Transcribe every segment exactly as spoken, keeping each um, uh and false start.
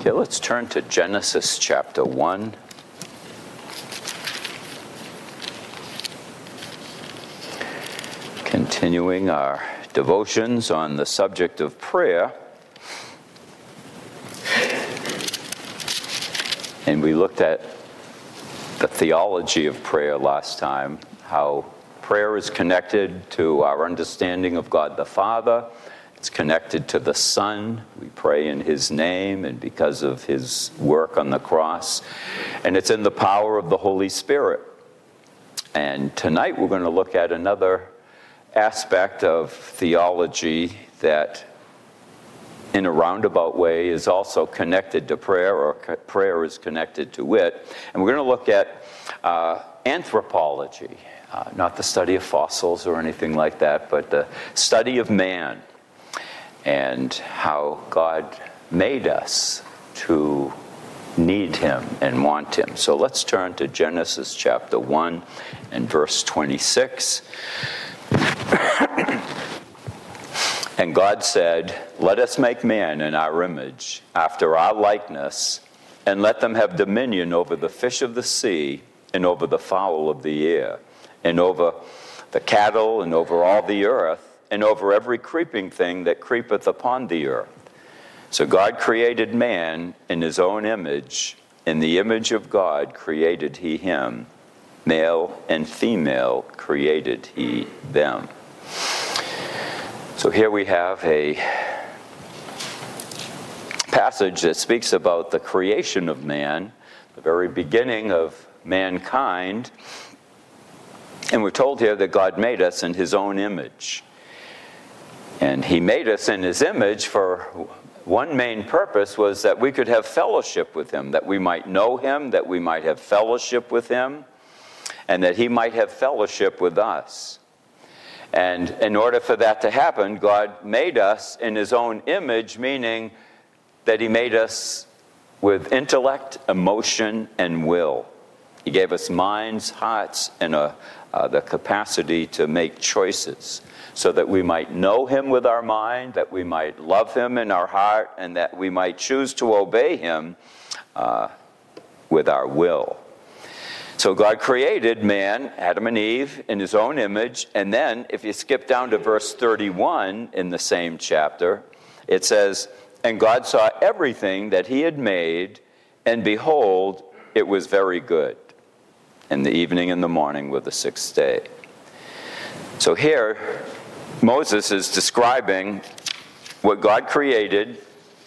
Okay, let's turn to Genesis chapter one. Continuing our devotions on the subject of prayer. And we looked at the theology of prayer last time, how prayer is connected to our understanding of God the Father. It's connected to the Son. We pray in His name and because of His work on the cross. And it's in the power of the Holy Spirit. And tonight we're going to look at another aspect of theology that in a roundabout way is also connected to prayer, or prayer is connected to it. And we're going to look at uh, anthropology, uh, not the study of fossils or anything like that, but the study of man and how God made us to need Him and want Him. So let's turn to Genesis chapter one and verse twenty-six. And God said, "Let us make man in our image, after our likeness, and let them have dominion over the fish of the sea, and over the fowl of the air, and over the cattle, and over all the earth, and over every creeping thing that creepeth upon the earth." So God created man in His own image. In the image of God created He him. Male and female created He them. So here we have a passage that speaks about the creation of man, the very beginning of mankind. And we're told here that God made us in His own image. And He made us in His image for one main purpose, was that we could have fellowship with Him, that we might know Him, that we might have fellowship with Him, and that He might have fellowship with us. And in order for that to happen, God made us in His own image, meaning that He made us with intellect, emotion, and will. He gave us minds, hearts, and a, uh, the capacity to make choices so that we might know Him with our mind, that we might love Him in our heart, and that we might choose to obey Him uh, with our will. So God created man, Adam and Eve, in His own image. And then, if you skip down to verse thirty-one in the same chapter, it says, "And God saw everything that He had made, and behold, it was very good. And the evening and the morning were the sixth day." So here, Moses is describing what God created.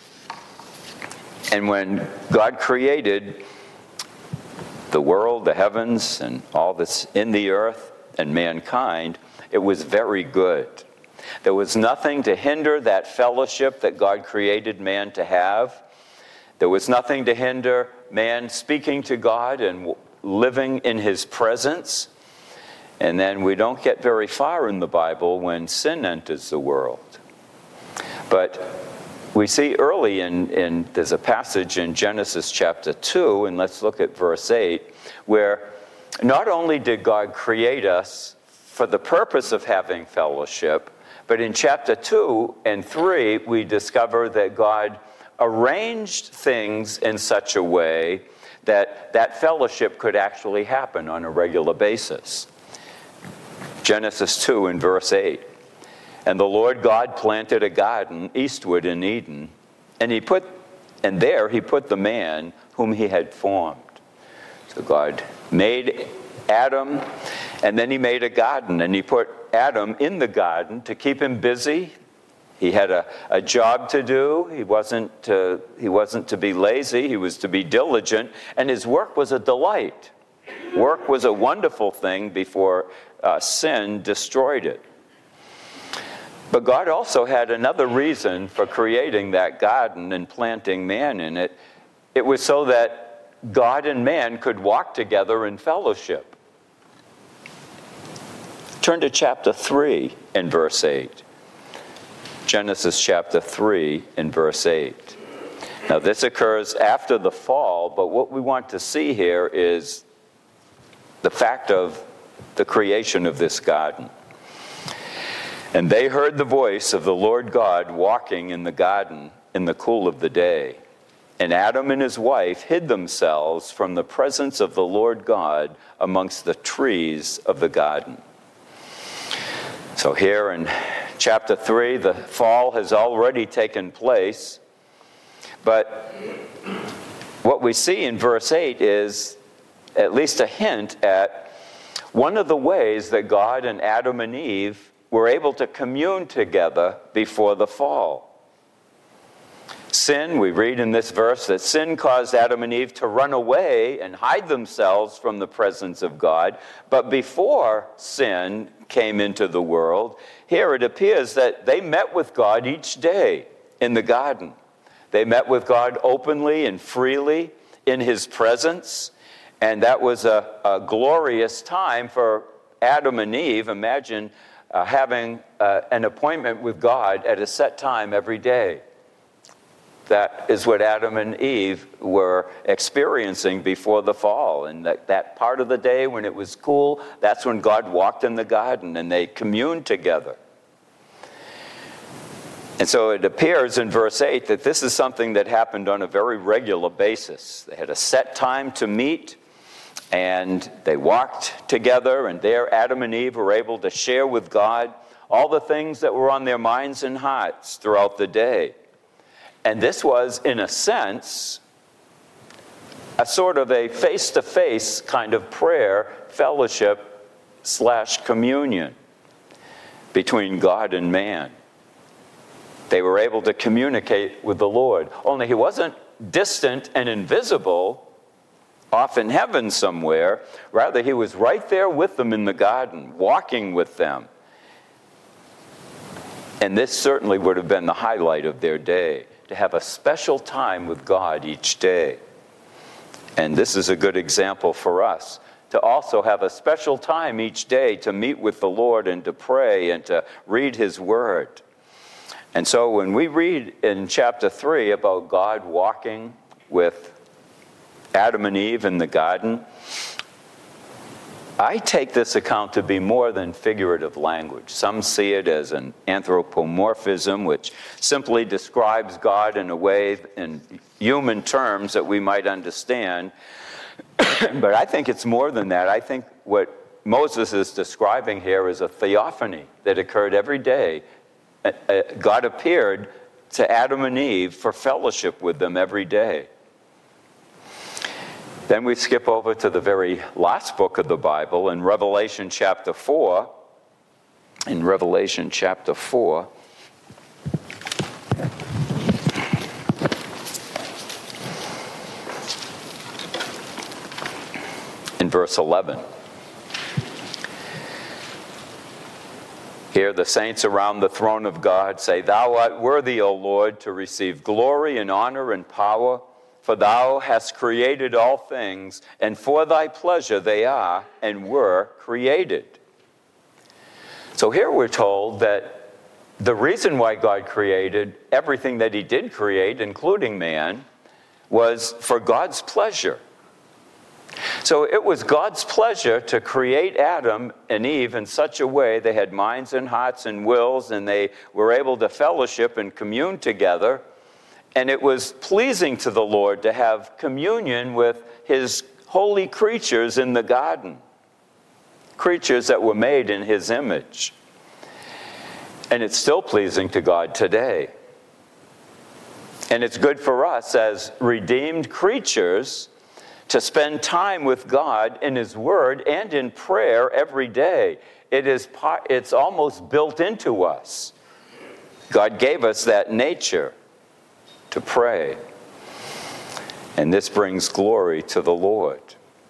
And when God created the world, the heavens, and all that's in the earth and mankind, it was very good. There was nothing to hinder that fellowship that God created man to have. There was nothing to hinder man speaking to God and living in His presence. And then we don't get very far in the Bible when sin enters the world. But we see early in, in, there's a passage in Genesis chapter two, and let's look at verse eight, where not only did God create us for the purpose of having fellowship, but in chapter two and three, we discover that God arranged things in such a way that that fellowship could actually happen on a regular basis. Genesis two and verse eight. "And the Lord God planted a garden eastward in Eden, and he put, and there he put the man whom He had formed." So God made Adam, and then He made a garden, and He put Adam in the garden to keep him busy. He had a, a job to do. He wasn't to, he wasn't to be lazy. He was to be diligent, and his work was a delight. Work was a wonderful thing before uh, sin destroyed it. But God also had another reason for creating that garden and planting man in it. It was so that God and man could walk together in fellowship. Turn to chapter three and verse eight. Genesis chapter three and verse eight. Now this occurs after the fall, but what we want to see here is the fact of the creation of this garden. "And they heard the voice of the Lord God walking in the garden in the cool of the day. And Adam and his wife hid themselves from the presence of the Lord God amongst the trees of the garden. So here in chapter three, the fall has already taken place. But what we see in verse eight is at least a hint at one of the ways that God and Adam and Eve were able to commune together before the fall. Sin, we read in this verse that sin caused Adam and Eve to run away and hide themselves from the presence of God. But before sin came into the world, here it appears that they met with God each day in the garden. They met with God openly and freely in his presence. And that was a, a glorious time for Adam and Eve. Imagine uh, having uh, an appointment with God at a set time every day. That is what Adam and Eve were experiencing before the fall. And that, that part of the day when it was cool, that's when God walked in the garden and they communed together. And so it appears in verse eight that this is something that happened on a very regular basis. They had a set time to meet, and they walked together, and there Adam and Eve were able to share with God all the things that were on their minds and hearts throughout the day. And this was, in a sense, a sort of a face-to-face kind of prayer, fellowship, slash communion between God and man. They were able to communicate with the Lord. Only he wasn't distant and invisible off in heaven somewhere. Rather, he was right there with them in the garden, walking with them. And this certainly would have been the highlight of their day, to have a special time with God each day. And this is a good example for us, to also have a special time each day to meet with the Lord and to pray and to read his word. And so when we read in chapter three about God walking with Adam and Eve in the garden, I take this account to be more than figurative language. Some see it as an anthropomorphism, which simply describes God in a way, in human terms, that we might understand. But I think it's more than that. I think what Moses is describing here is a theophany that occurred every day. God appeared to Adam and Eve for fellowship with them every day. Then we skip over to the very last book of the Bible in Revelation chapter four. In Revelation chapter four, in verse eleven. Here the saints around the throne of God say, "Thou art worthy, O Lord, to receive glory and honor and power, for thou hast created all things, and for thy pleasure they are and were created." So here we're told that the reason why God created everything that he did create, including man, was for God's pleasure. So it was God's pleasure to create Adam and Eve in such a way they had minds and hearts and wills, and they were able to fellowship and commune together. And it was pleasing to the Lord to have communion with his holy creatures in the garden, creatures that were made in his image. And it's still pleasing to God today. And it's good for us as redeemed creatures to spend time with God in his word and in prayer every day. It is part, it's almost built into us. God gave us that nature to pray. And this brings glory to the Lord.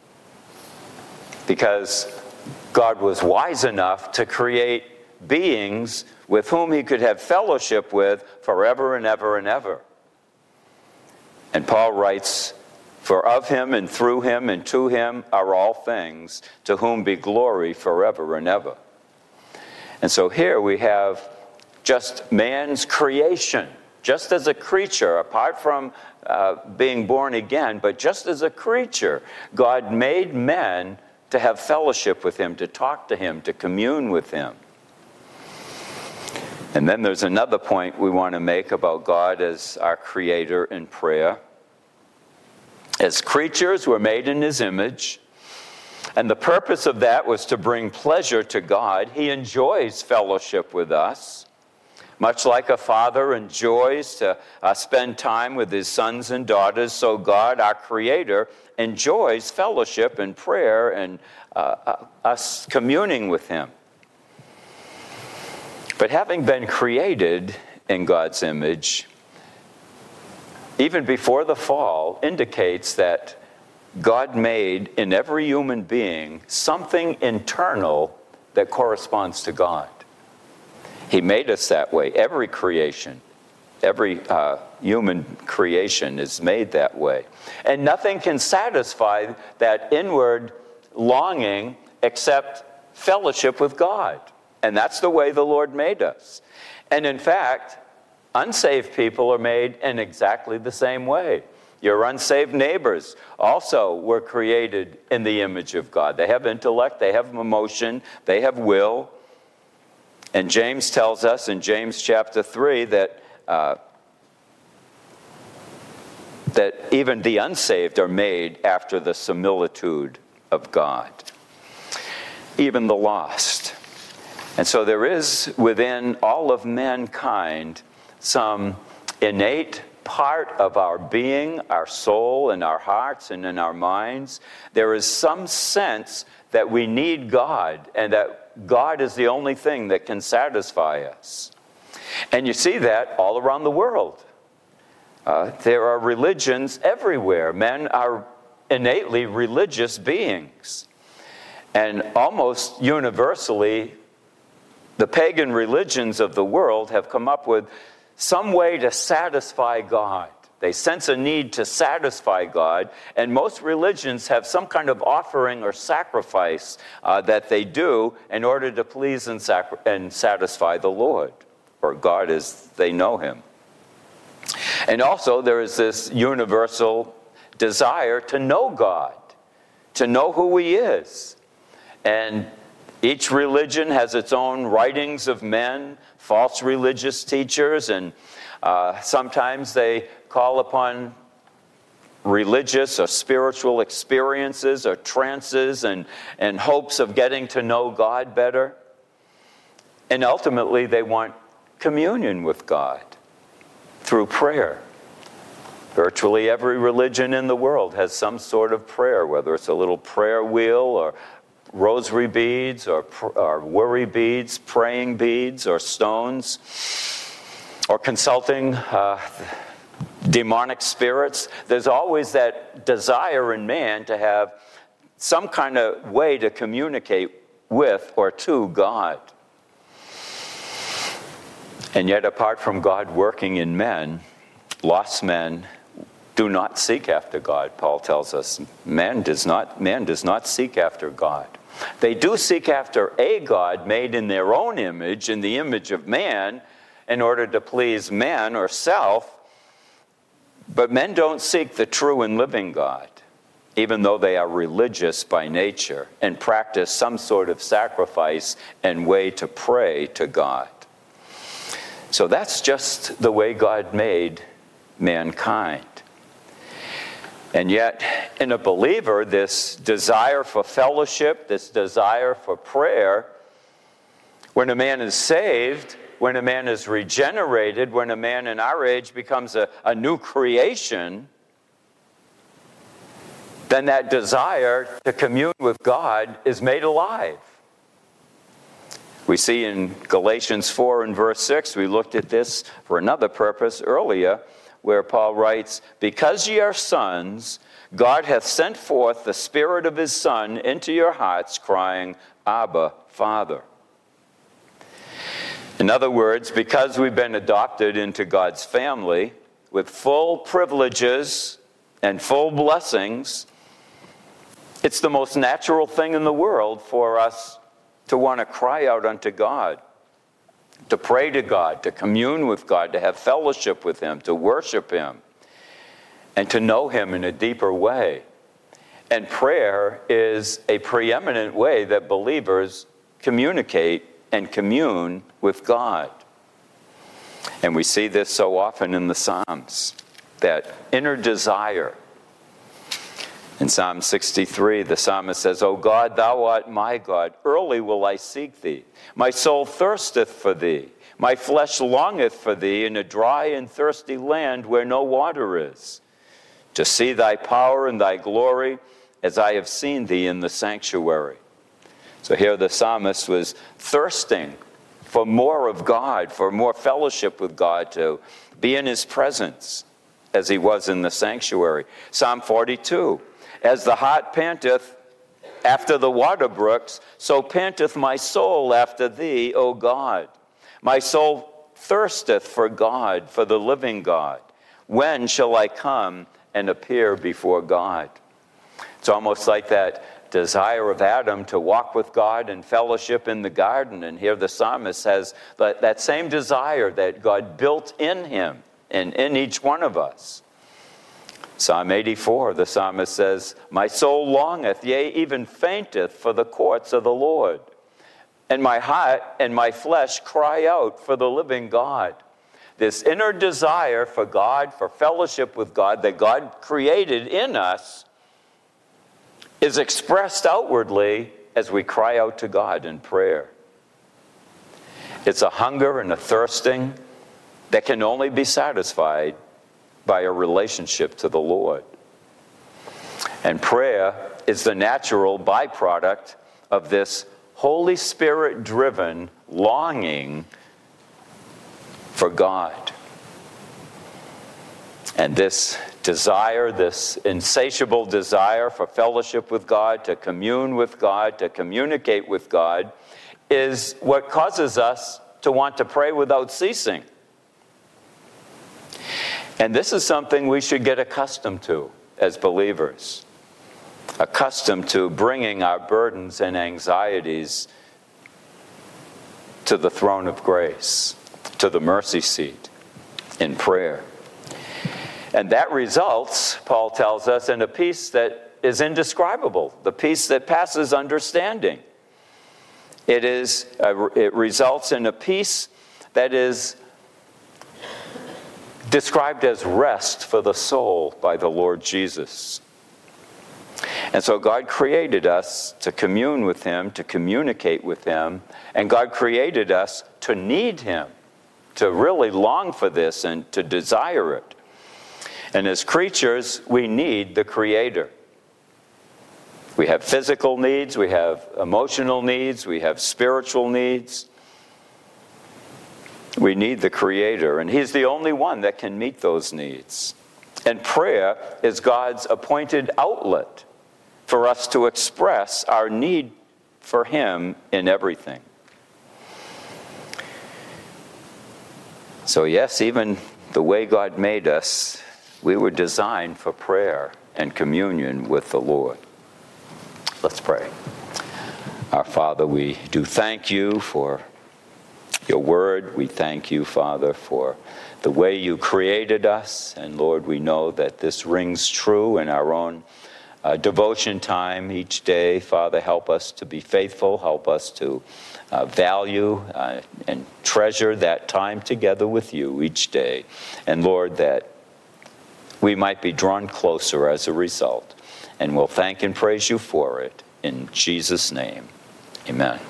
Because God was wise enough to create beings with whom he could have fellowship with forever and ever and ever. And Paul writes, "For of him and through him and to him are all things, to whom be glory forever and ever." And so here we have just man's creation, just as a creature, apart from uh, being born again, but just as a creature, God made men to have fellowship with him, to talk to him, to commune with him. And then there's another point we want to make about God as our creator in prayer. As creatures, we're made in his image. And the purpose of that was to bring pleasure to God. He enjoys fellowship with us, much like a father enjoys to uh, spend time with his sons and daughters. So God, our Creator, enjoys fellowship and prayer and uh, uh, us communing with him. But having been created in God's image, even before the fall, indicates that God made in every human being something internal that corresponds to God. He made us that way. Every creation, every uh, human creation is made that way. And nothing can satisfy that inward longing except fellowship with God. And that's the way the Lord made us. And in fact, unsaved people are made in exactly the same way. Your unsaved neighbors also were created in the image of God. They have intellect, they have emotion, they have will. And James tells us in James chapter three that, uh, that even the unsaved are made after the similitude of God, even the lost. And so there is within all of mankind some innate part of our being, our soul, and our hearts, and in our minds. There is some sense that we need God, and that God is the only thing that can satisfy us. And you see that all around the world. Uh, there are religions everywhere. Men are innately religious beings. And almost universally, the pagan religions of the world have come up with some way to satisfy God. They sense a need to satisfy God, and most religions have some kind of offering or sacrifice uh, that they do in order to please and, sacri- and satisfy the Lord, or God as they know him. And also there is this universal desire to know God, to know who he is. And each religion has its own writings of men, false religious teachers, and uh, sometimes they call upon religious or spiritual experiences or trances and, and hopes of getting to know God better. And ultimately they want communion with God through prayer. Virtually every religion in the world has some sort of prayer, whether it's a little prayer wheel or rosary beads or, or worry beads, praying beads or stones, or consulting uh, demonic spirits. There's always that desire in man to have some kind of way to communicate with or to God. And yet, apart from God working in men, lost men do not seek after God. Paul tells us man does not, man does not seek after God. They do seek after a God made in their own image, in the image of man, in order to please man or self. But men don't seek the true and living God, even though they are religious by nature and practice some sort of sacrifice and way to pray to God. So that's just the way God made mankind. And yet, in a believer, this desire for fellowship, this desire for prayer, when a man is saved, when a man is regenerated, when a man in our age becomes a, a new creation, then that desire to commune with God is made alive. We see in Galatians four and verse six, we looked at this for another purpose earlier, where Paul writes, "Because ye are sons, God hath sent forth the Spirit of his Son into your hearts, crying, Abba, Father." In other words, because we've been adopted into God's family with full privileges and full blessings, it's the most natural thing in the world for us to want to cry out unto God, to pray to God, to commune with God, to have fellowship with him, to worship him, and to know him in a deeper way. And prayer is a preeminent way that believers communicate and commune with God. And we see this so often in the Psalms, that inner desire In Psalm sixty-three, the psalmist says, O God, thou art my God. Early will I seek thee. My soul thirsteth for thee. My flesh longeth for thee in a dry and thirsty land where no water is, to see thy power and thy glory as I have seen thee in the sanctuary. So here the psalmist was thirsting for more of God, for more fellowship with God, to be in his presence as he was in the sanctuary. Psalm forty-two, as the hart panteth after the water brooks, so panteth my soul after thee, O God. My soul thirsteth for God, for the living God. When shall I come and appear before God? It's almost like that desire of Adam to walk with God and fellowship in the garden. And here the psalmist has that, that same desire that God built in him and in each one of us. Psalm eighty-four, the psalmist says, my soul longeth, yea, even fainteth for the courts of the Lord. And my heart and my flesh cry out for the living God. This inner desire for God, for fellowship with God that God created in us, is expressed outwardly as we cry out to God in prayer. It's a hunger and a thirsting that can only be satisfied by a relationship to the Lord. And prayer is the natural byproduct of this Holy Spirit-driven longing for God. And this desire, this insatiable desire for fellowship with God, to commune with God, to communicate with God, is what causes us to want to pray without ceasing. And this is something we should get accustomed to as believers. Accustomed to bringing our burdens and anxieties to the throne of grace, to the mercy seat in prayer. And that results, Paul tells us, in a peace that is indescribable, the peace that passes understanding. It is, uh, it results in a peace that is described as rest for the soul by the Lord Jesus. And so God created us to commune with Him, to communicate with Him, and God created us to need Him, to really long for this and to desire it. And as creatures, we need the Creator. We have physical needs, we have emotional needs, we have spiritual needs. We need the Creator, and He's the only one that can meet those needs. And prayer is God's appointed outlet for us to express our need for Him in everything. So yes, even the way God made us, we were designed for prayer and communion with the Lord. Let's pray. Our Father, we do thank You for Your word. We thank You, Father, for the way You created us. And Lord, we know that this rings true in our own uh, devotion time each day. Father, help us to be faithful. Help us to uh, value uh, and treasure that time together with You each day. And Lord, that we might be drawn closer as a result. And we'll thank and praise You for it. In Jesus' name, amen.